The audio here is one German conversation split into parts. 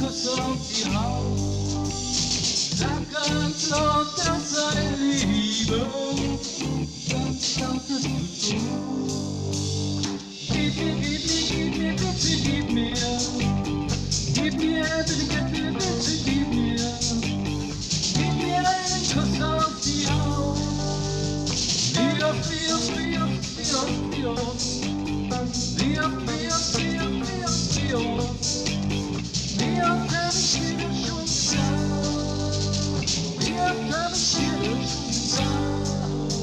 Kuss auf die Haut. Sag ganz laut, dass seine Liebe ganz laut ist zu tun. Gib mir, bitte gib mir. Gib mir, bitte gib mir. Gib mir einen Kuss auf die Haut. Wie oft, wie oft, wie oft, wie oft, wie oft. Wie oft, wie oft, wie oft, wie oft, wie oft. Wie oft hab ich dir schon gesagt? Wie oft hab ich dir schon gesagt?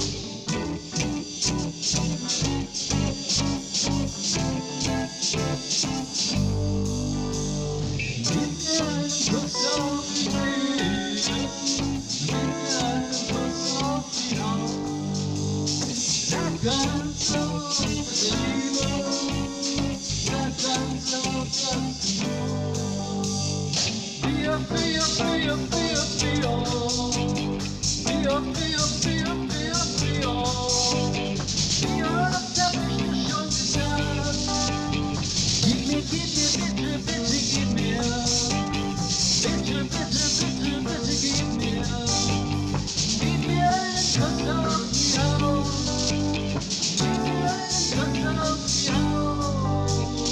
Gib mir einen Kuss auf die Liebe. Gib mir einen Kuss auf die Haut. Sag ganz laut, dass ich liebe. Sag ganz laut, dass ich wie oft, wie oft, wie oft, wie oft, wie oft. Wie oft, wie oft, wie oft, wie oft, wie oft. Wie oft hab ich dir schon gesagt? Gib mir, bitte, bitte, gib mir. Bitte, bitte, bitte, bitte, gib mir. Gib mir einen Kuss auf die Haut. Gib mir einen Kuss auf die Haut.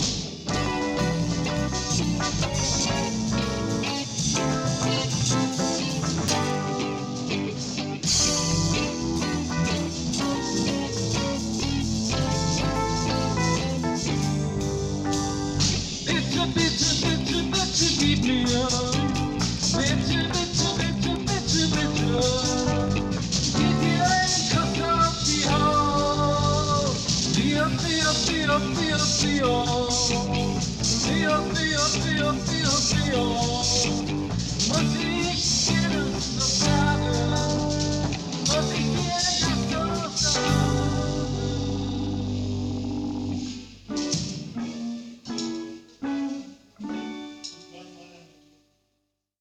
Bitte, bitte, bitte, bitte, gib mir. Bitte, bitte, bitte, bitte, bitte. Gib mir einen Kuss auf die Haut. Wie oft, wie oft, wie oft, wie oft, wie oft. Wie oft, wie oft, wie oft, wie oft, wie oft.